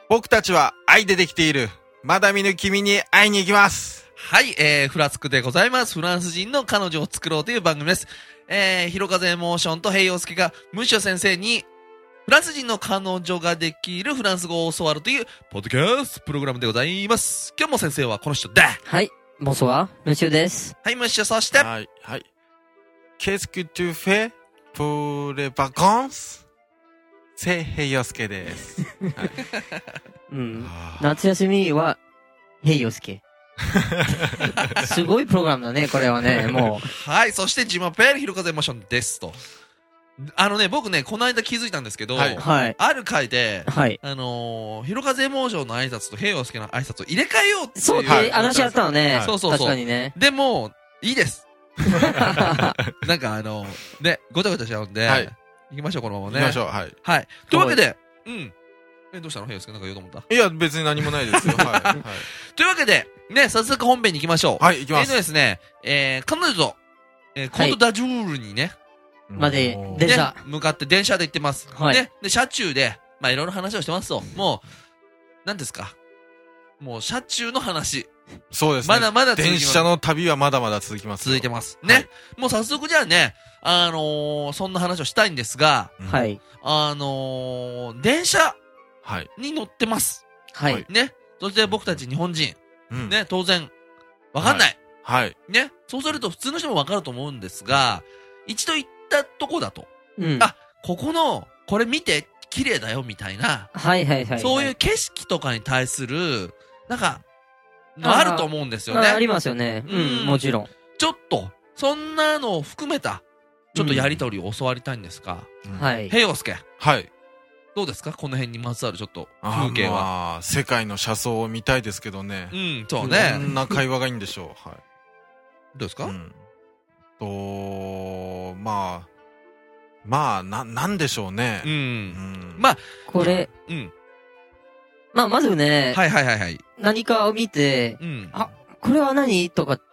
僕たちは愛でできている。まだ見ぬ君に会いに行きます。 はい、フラスクでございます。フランス人の彼女を作ろうという番組です。ひろかぜエモーションと平洋介がムッシュ先生にフランス人の彼女ができるフランス語を教わるというポッドキャストプログラムでございます。今日も先生はこの人だ。 はい、ボンソワ、ムッシュです。 はい、ムッシュ、そして。 はい、はい。Qu'est-ce que tu fais pour les vacances? せ平洋介です。はい、 うん。夏休みは、平洋介。すごいプログラムだね、これはね、もう。はい、そしてジマペールひろかぜエモーションですと。僕ね、この間気づいたんですけど、はい、ある回で、 はい、 ひろかぜエモーションの挨拶と平洋介の挨拶を入れ替えようっていう。 そうって話やったのね。 そうそうそう。 確かにね。 でも、いいです。なんかね、ごちゃごちゃしちゃうんで、はい、行きましょう、このままね。 行きましょう、はい。 はい。というわけで、うん。どうしたの平洋介なんか言おうと思った？ いや、別に何もないですよ。はい。はい、 というわけで、ね、早速本編に行きましょう。 はい、行きます。 ですね、彼女と、コートダジュールにね、 まで、電車、 ね。向かって電車で行ってます。 はい。 ね。で、車中で、まあ、いろいろ話をしてますと。もう、何ですか。もう、車中の話。 そうですね。 まだまだ続きます。 電車の旅はまだまだ続きます。 続いてます。ね。はい、もう早速じゃあね、そんな話をしたいんですが、 はい。 電車はい。 に乗ってます。 はい。 ね。そして僕たち日本人、ね、当然、わかんない。 はい。 ね。そうすると普通の人もわかると思うんですが、一度行ったとこだと。ここの、これ見て、綺麗だよ、みたいな。 はいはいはい。 そういう景色とかに対する、なんか、あると思うんですよね。 ありますよね。もちろん。 ちょっと、そんなのを含めた、ちょっとやりとりを教わりたいんですが。 はい。 平洋介。 はい。 どうですかこの辺にまつわるちょっと風景は。 まあ、世界の車窓を見たいですけどね。 そうね。 どんな会話がいいんでしょう。はい。 どうですか？ なんでしょうね。 まあ、 これ、まあ、まずね、 はい。 何かを見て、これは何とかって、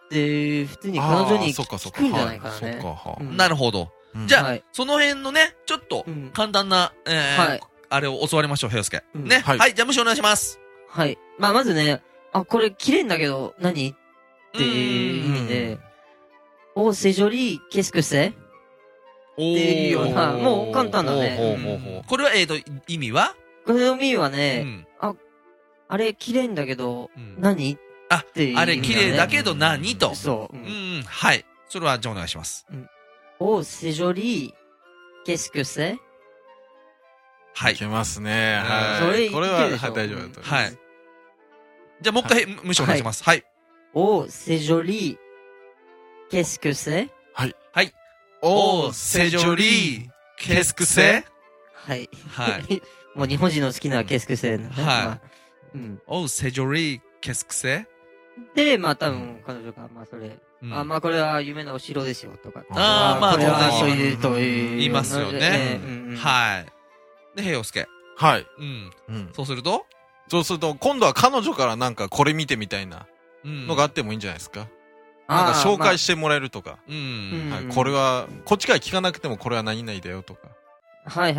普通に彼女に聞くんじゃないかなね。 なるほど。じゃあ、その辺のね、ちょっと、簡単な、あれを教わりましょう、平洋介。ね。はい、じゃあ、無視お願いします。 はい。まあ、まずね、これ綺麗んだけど、何っていう意味で、c'est joli, qu'est-ce que c'est? っていうような、もう簡単だね。 これは、意味は？ これの意味はね、あれ綺麗んだけど、何っていう。 あれ綺麗だけど何と。 そう。 はい。それは、じゃあお願いします。 c'est joli, qu'est-ce que c'est? はい。いけますね。 はい。 これは、大丈夫だと思います。 はい。じゃあもう一回、無視お願いします。はい。 c'est joli, qu'est-ce que c'est? はい。 はい。c'est joli, qu'est-ce que c'est? はい。 はい。 もう日本人の好きなqu'est-ce que c'est? はい。c'est joli, qu'est-ce que c'est? で、まあ多分、彼女が、まあそれ、まあこれは夢のお城ですよ、とか。 まあ、 これはそういうという。 言いますよね。はい。で、平洋介。 はい。 そうすると、 今度は彼女からなんかこれ見てみたいなのがあってもいいんじゃないですか。なんか紹介してもらえるとか。これは、こっちから聞かなくてもこれは何々だよとか。 はい。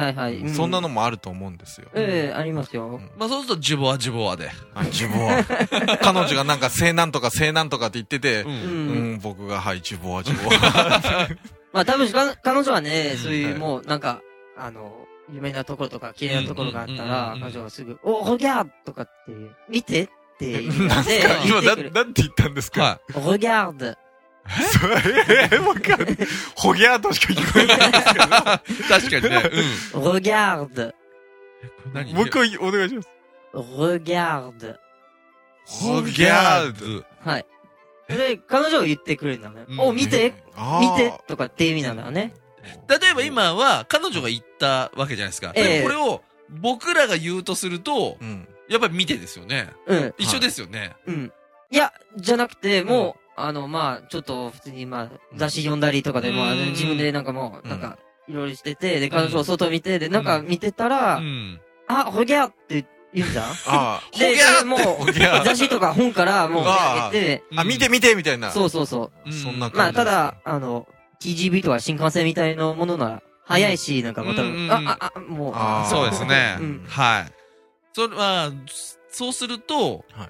そんなのもあると思うんですよ。 ありますよ。 まあそうすると、ジュボワで。 ジュボワ。彼女がなんか、西南とかって言ってて、僕が、はい、ジュボワ。 まあ多分、彼女はね、そういう、もう、なんか、有名なところとか、綺麗なところがあったら、彼女はすぐ、ホギャーとかって、見てって言って。 今、なんて言ったんですか？ ホギャード。 わかる。ホギャーとしか聞こえないんですけど。 確かにね。 ホギャード。 もう一回お願いします。 ホギャード。 ホギャード。はい。で、彼女が言ってくれるんだね。見てとかって意味なんだよね。 例えば今は彼女が言ったわけじゃないですか。でもこれを僕らが言うとすると、やっぱり見てですよね。一緒ですよね。 いや、じゃなくて、もう、まあ、ちょっと普通に、まあ、雑誌読んだりとかでも、自分でなんかもう、なんか、いろいろしてて、で、彼女を外見て、で、なんか見てたら、ホギャーって言うんじゃん？ ホギャーもう、雑誌とか本からもう、あげて、 見てみたいな。 そう。そんな感じ。 まあ、ただ、TGV とか新幹線みたいなものなら、早いし、なんかもう多分、もう。 そうですね。はい。 そうすると、 はい。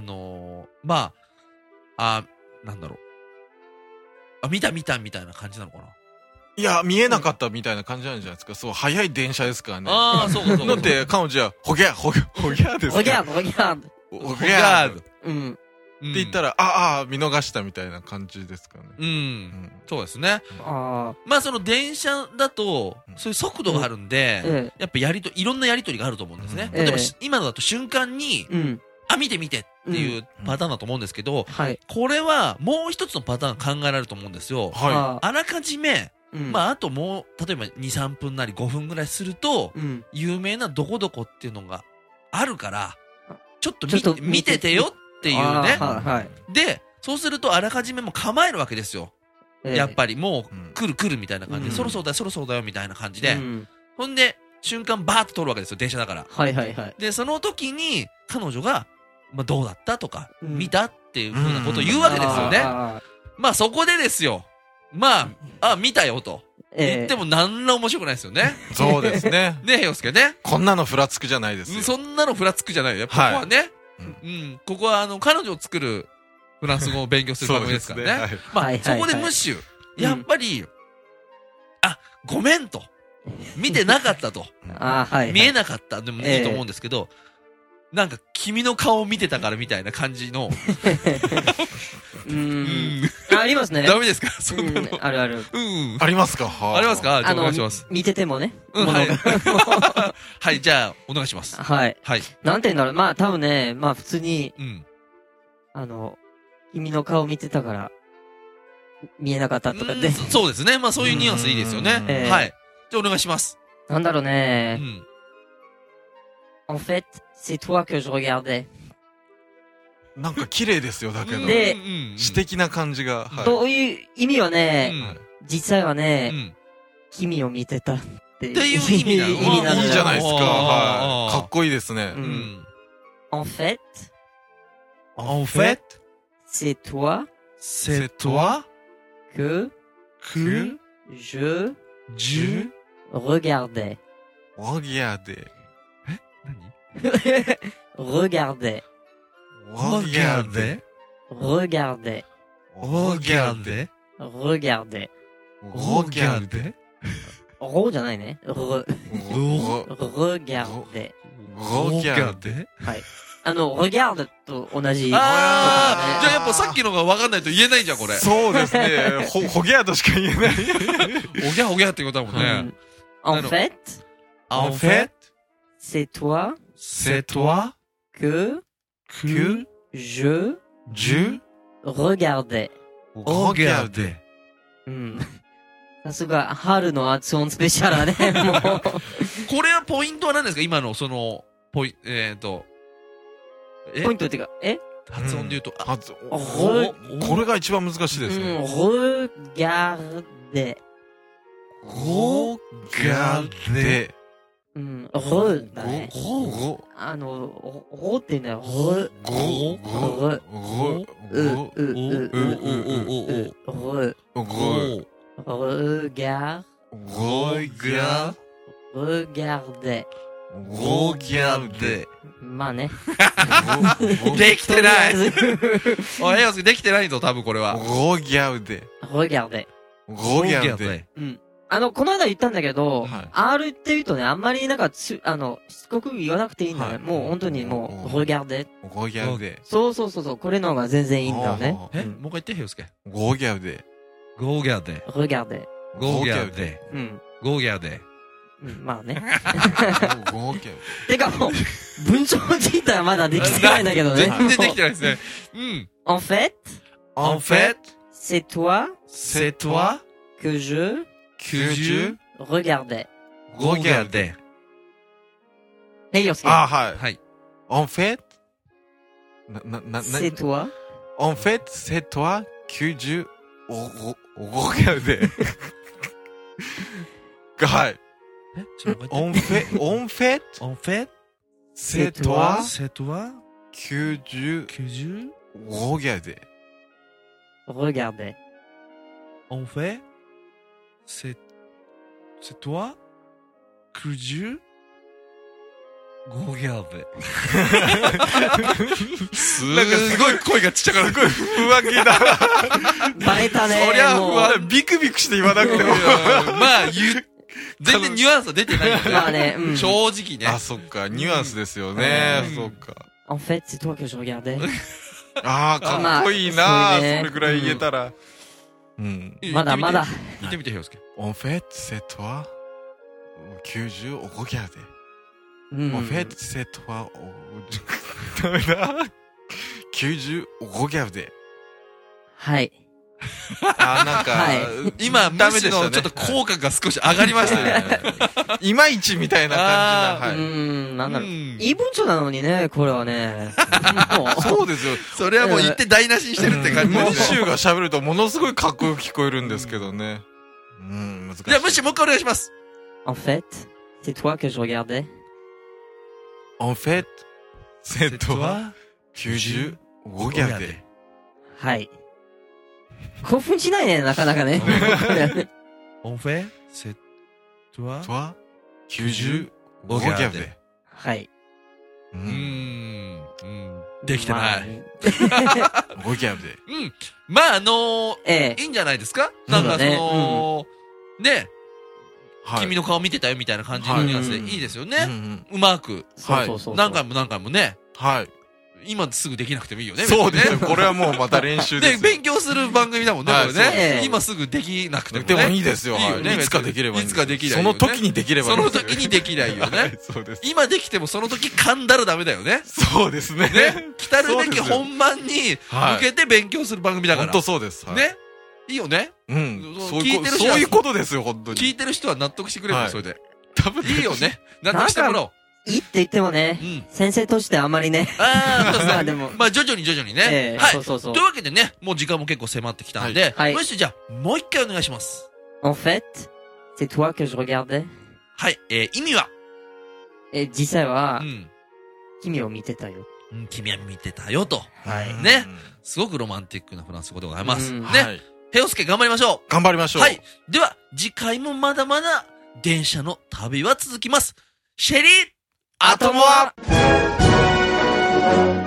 なんだろう。見たみたいな感じなのかな。 いや、見えなかったみたいな感じなんじゃないですか。そう、早い電車ですからね。 ああ、そうか。 だって、彼女は、ほぎゃーですほぎゃー。ほぎゃー。 うん。 って言ったら、見逃したみたいな感じですかね。 そうですね。その電車だと、そういう速度があるんで、やっぱいろんなやりとりがあると思うんですね。例えば、今のだと瞬間に、見てっていうパターンだと思うんですけど、これはもう一つのパターン考えられると思うんですよ。あらかじめ、あともう、例えば2、3分なり5分ぐらいすると、有名などこどこっていうのがあるから、ちょっと見ててよっていうね。で、そうするとあらかじめも構えるわけですよ。やっぱりもう来るみたいな感じで、そろそろだよみたいな感じで。ほんで、瞬間バーッと通るわけですよ、電車だから。で、その時に彼女が、どうだったとか、見たっていうふうなことを言うわけですよね。そこでですよ。見たよと。言っても何ら面白くないですよね。 そうですね。 ね、洋介ね。 こんなのふらつくじゃないですよ。 そんなのふらつくじゃないよ。ここはね。ここは彼女を作るフランス語を勉強する番組ですからね。そこでムッシュ。やっぱり、ごめんと。見てなかったと。見えなかったでもいいと思うんですけど、なんか君の顔を見てたからみたいな感じの。 ありますね。 ダメですか？ あるある。 ありますか？ ありますか？お願いします。 見ててもね。 はい、じゃあ、お願いします。 はい。なんて言うんだろう。多分ね、普通に、君の顔見てたから、見えなかったとかで。 そうですね。そういうニュアンスいいですよね。はい。じゃあ、お願いします。 なんだろうね。En fait, c'est toi que je regardais. なんか綺麗ですよ、だけど。 で、 詩的な感じが。 どういう意味はね、実際はね、君を見てたっていう意味なの。 いいじゃないですか。かっこいいですね。 En fait, c'est toi que je regardais. Regardais. Regardais. Regardez. Regardais. Regardez. Regardais. Regardez. じゃないね。regardais. Regardez. はい。regarde と同じ。 じゃあやっぱさっきのが分かんないと言えないじゃん、これ。 そうですね。ほぎゃーとしか言えない。 ほぎゃってことだもんね。 En fait, c'est toi que je regardais. さすが、春の発音スペシャルね、もう。 これはポイントは何ですか？今のポイントっていうか、 発音で言うと。 これが一番難しいですね。 regardez。 regardez。 だね。って言うんだよ。regardez。まあね。 できてない。おい、できてないぞ、多分これは。 regardez。 この間言ったんだけど、R って言うとね、あんまりしつこく言わなくていいんだね。もう本当にもう、regardez。そう。これの方が全然いいんだよね。 もう一回言って、ひよすけ。 regardez。 まあね。てかもう、文章自体はまだできてないんだけどね。 全然できてないですね。 En fait, c'est toi que je regardais. よすけ。 はい。En fait, c'est toi. En fait, c'est toi que je regardais. はい。En fait, c'est toi que je regardais. En fait, c'est toi que je ゴギャベ。すごい声がちっちゃかった。 浮気だ。 バレたね。 そりゃ不安。ビクビクして言わなくても。 まあ、全然ニュアンスは出てない。 まあね、 正直ね。 あ、そっか、ニュアンスですよね。そっか。 En fait, c'est toi que je regardais. ああ、かっこいいな、それくらい言えたら。うん。 まだまだ。 言ってみて、ひよすけ。 En fait, c'est toi que je regardais. En fait, c'est toi ダメだ。que je regardais. はい。 あ、なんか、 今、ダメでしたね。ちょっと口角が少し上がりましたね。 いまいちみたいな感じな。なんだろう。いい文章なのにね、これはね。 そうですよ。 それはもう言って台無しにしてるって感じですね。 ムッシュが喋るとものすごいかっこよく聞こえるんですけどね。難しい。 じゃあ、ムッシュもう一回お願いします。 En fait, c'est toi que je regardais. En fait, c'est toi que je regardais. はい。興奮しないね、なかなかね。 En fait, c'est toi que je regardais. はい。 できてない。 regardais. まあ、いいんじゃないですか？なんかね、君の顔見てたよみたいな感じのニュアンスでいいですよね。うまく。何回も何回もね。 はい。 今すぐできなくてもいいよね。 そうですね。これはもうまた練習です。 で、勉強する番組だもんね、これね。今すぐできなくてもね。 でもいいですよ。いつかできればいい。 いつかできればいい。 その時にできればいい。 その時にできないよね。 そうです。 今できてもその時噛んだらダメだよね。 そうですね。 ね。来たるべき本番に向けて勉強する番組だから。 本当そうです。 ね。いいよね。 そういうことですよ、本当に。 聞いてる人は納得してくれるよ、それで。多分いいよね。納得してもらおう。 いいって言ってもね、先生としてあまりね。 まあでも。まあ徐々にね。はい。というわけでね、もう時間も結構迫ってきたんで、もしじゃあ、もう一回お願いします。 En fait, c'est toi que je regardais. はい。意味は実際は、君を見てたよ。 君は見てたよと。 はい。 ね。すごくロマンティックなフランス語でございます。ね。ヘヨスケ頑張りましょう。 頑張りましょう。 はい。では、次回もまだまだ電車の旅は続きます。シェリーアトモア